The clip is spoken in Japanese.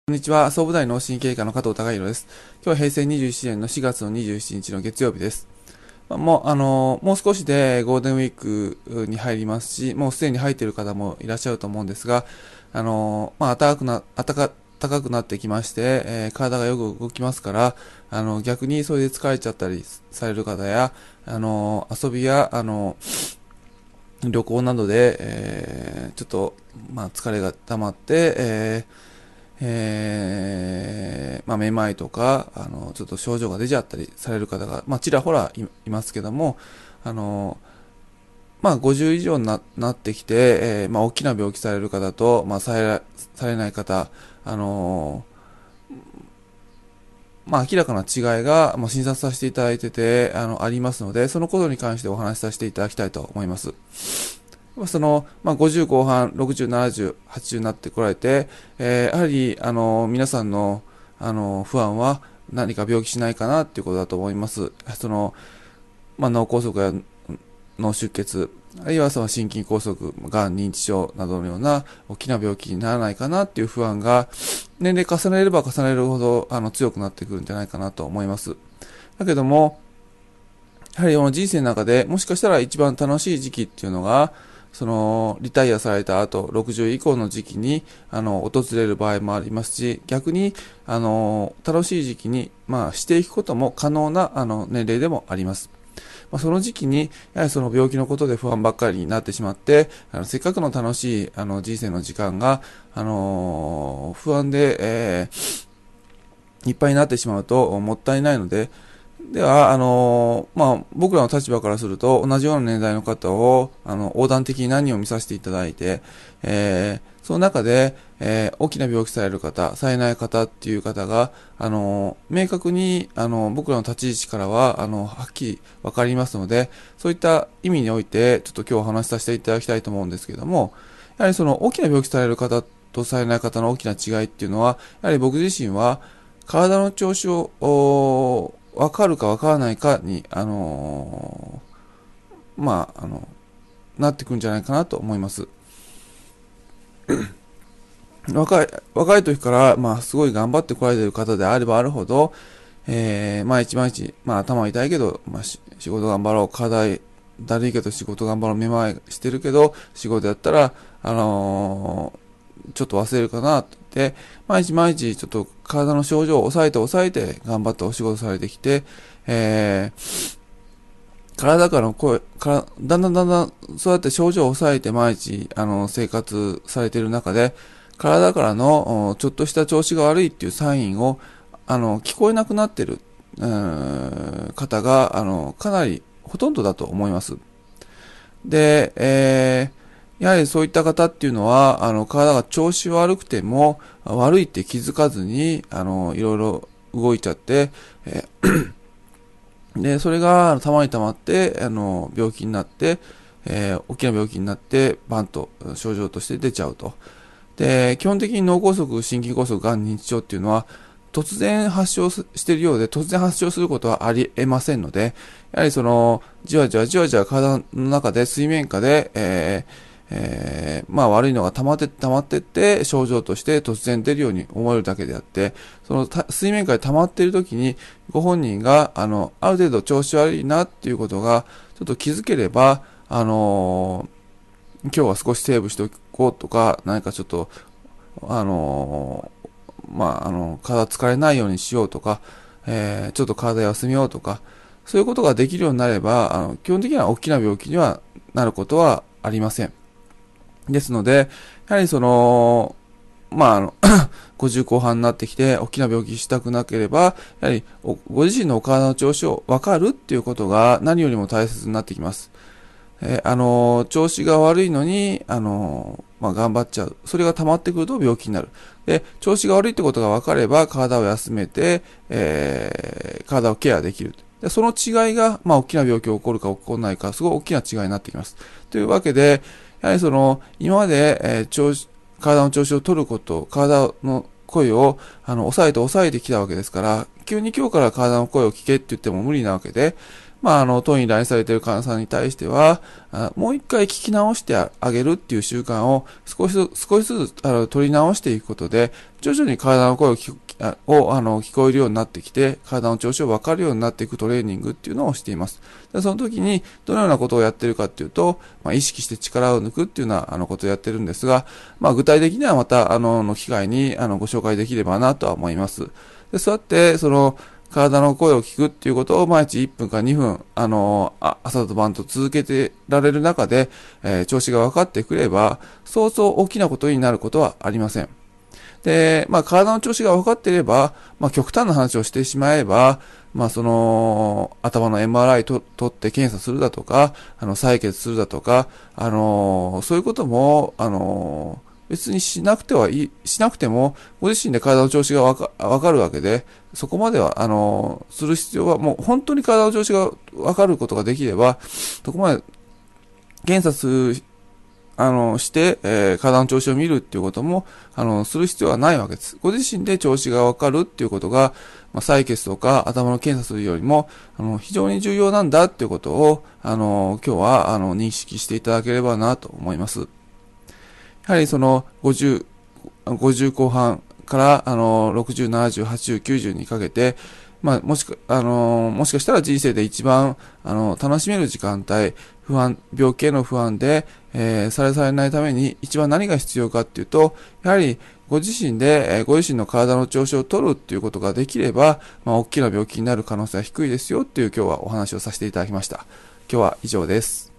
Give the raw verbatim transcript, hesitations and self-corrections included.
こんにちは。総武大脳神経科の加藤孝弘です。今日は平成にじゅうななねんのしがつのにじゅうしちにちの月曜日です。まあもう、あのーもう少しでゴールデンウィークに入りますし、もうすでに入っている方もいらっしゃると思うんですが、あのーまあ、暖かくな、暖か、高くなってきまして、えー体がよく動きますから、あの、逆にそれで疲れちゃったりされる方や、あのー遊びや、あのー旅行などで、えーちょっと、まあ、疲れが溜まって、えーえー、まあ、めまいとか、あの、ちょっと症状が出ちゃったりされる方が、まあ、ちらほらい、いますけども、あの、まあ、ごじゅう以上にな、なってきて、えー、まあ、大きな病気される方と、まあ、され、されない方、あの、まあ、明らかな違いが、まあ、診察させていただいてて、あの、ありますので、そのことに関してお話しさせていただきたいと思います。その、まあ、ごじゅう後半、ろくじゅう、ななじゅう、はちじゅうになってこられて、えーやはり、あの、皆さんの、あの、不安は何か病気しないかなっていうことだと思います。その、まあ、脳梗塞や脳出血、あるいはその心筋梗塞、がん、認知症などのような大きな病気にならないかなっていう不安が、年齢重ねれば重ねるほど、あの、強くなってくるんじゃないかなと思います。だけども、やはりこの人生の中でもしかしたら一番楽しい時期っていうのが、その、リタイアされた後、ろくじゅう以降の時期に、あの、訪れる場合もありますし、逆に、あの、楽しい時期に、まあ、していくことも可能な、あの、年齢でもあります。まあ、その時期に、やはりその病気のことで不安ばっかりになってしまって、あのせっかくの楽しい、あの、人生の時間が、あの不安で、えー、いっぱいになってしまうと、もったいないので、では、あのー、まあ、僕らの立場からすると、同じような年代の方を、あの、横断的に何を見させていただいて、えー、その中で、えー、大きな病気される方、されない方っていう方が、あのー、明確に、あの僕らの立ち位置からは、あの、はっきりわかりますので、そういった意味において、ちょっと今日お話しさせていただきたいと思うんですけども、やはりその大きな病気される方とされない方の大きな違いっていうのは、やはり僕自身は、体の調子を、わかるかわからないかに、あのーまあ、あの、なってくるんじゃないかなと思います。若い、若い時から、まあ、すごい頑張ってこられている方であればあるほど、えー、まあ、一毎日、まあ、頭痛いけど、まあ、仕事頑張ろう、課題、だるいけど仕事頑張ろう、めまいしてるけど、仕事やったら、あのーちょっと忘れるかなって言って、毎日毎日ちょっと体の症状を抑えて抑えて頑張ってお仕事されてきて、えー、体からの声、からだんだんだんだんそうやって症状を抑えて毎日あの生活されている中で、体からのちょっとした調子が悪いっていうサインをあの聞こえなくなっている、方があのかなりほとんどだと思います。で、えー、やはりそういった方っていうのは、あの、体が調子悪くても、悪いって気づかずに、あの、いろいろ動いちゃって、えー、で、それがたまにたまって、あの、病気になって、えー、大きな病気になって、バンと症状として出ちゃうと。で、基本的に脳梗塞、心筋梗塞、がん、認知症っていうのは、突然発症しているようで、突然発症することはあり得ませんので、やはりその、じわじわじわじわ体の中で水面下で、えーえー、まあ悪いのが溜まって溜まってって、症状として突然出るように思えるだけであって、その水面下で溜まっている時に、ご本人が、あの、ある程度調子悪いなっていうことが、ちょっと気づければ、あのー、今日は少しセーブしておこうとか、何かちょっと、あのー、まあ、あの、体疲れないようにしようとか、えー、ちょっと体休めようとか、そういうことができるようになれば、あの、基本的には大きな病気にはなることはありません。ですので、やはりその、まあ、あの、ごじゅう後半になってきて、大きな病気したくなければ、やはり、ご自身のお体の調子を分かるっていうことが何よりも大切になってきます。えー、あのー、調子が悪いのに、あのー、まあ、頑張っちゃう。それが溜まってくると病気になる。で、調子が悪いってことが分かれば、体を休めて、えー、体をケアできる。で、その違いが、まあ、大きな病気が起こるか起こらないか、すごい大きな違いになってきます。というわけで、やはりその、今まで、えー、調子、体の調子を取ること、体の声を、あの、抑えて抑えてきたわけですから、急に今日から体の声を聞けって言っても無理なわけで、 まあ、あの、当院に来されている患者さんに対しては、あもう一回聞き直してあげるっていう習慣を少しずつ、少しずつ、あの、取り直していくことで、徐々に体の声を聞く、あを、あの、聞こえるようになってきて、体の調子を分かるようになっていくトレーニングっていうのをしています。でその時に、どのようなことをやっているかっていうと、まあ、意識して力を抜くっていうような、あの、ことをやってるんですが、まあ、具体的にはまた、あの、の機会に、あの、ご紹介できればなとは思います。で、そうやって、その、体の声を聞くっていうことを毎日いっぷんかにふん、あの、朝と晩と続けてられる中で、えー、調子が分かってくれば、そうそう大きなことになることはありません。で、まあ、体の調子が分かっていれば、まあ、極端な話をしてしまえば、まあ、その、頭の エムアールアイ と取って検査するだとか、あの、採血するだとか、あの、そういうことも、あの、別にしなくてはいい、しなくても、ご自身で体の調子がわか、わかるわけで、そこまでは、あの、する必要は、もう本当に体の調子がわかることができれば、そこまで検査する、あの、して、えー、体の調子を見るっていうことも、あの、する必要はないわけです。ご自身で調子がわかるっていうことが、まあ、採血とか頭の検査するよりも、あの、非常に重要なんだっていうことを、あの、今日は、あの、認識していただければなと思います。やはりその、ごじゅう、ごじゅう後半から、あの、ろくじゅう、ななじゅう、はちじゅう、きゅうじゅうにかけて、まあ、もしか、あの、もしかしたら人生で一番、あの、楽しめる時間帯、不安、病気への不安で、えー、されされないために一番何が必要かっていうと、やはりご自身で、えー、ご自身の体の調子を取るっていうことができれば、まあ、大きな病気になる可能性は低いですよっていう今日はお話をさせていただきました。今日は以上です。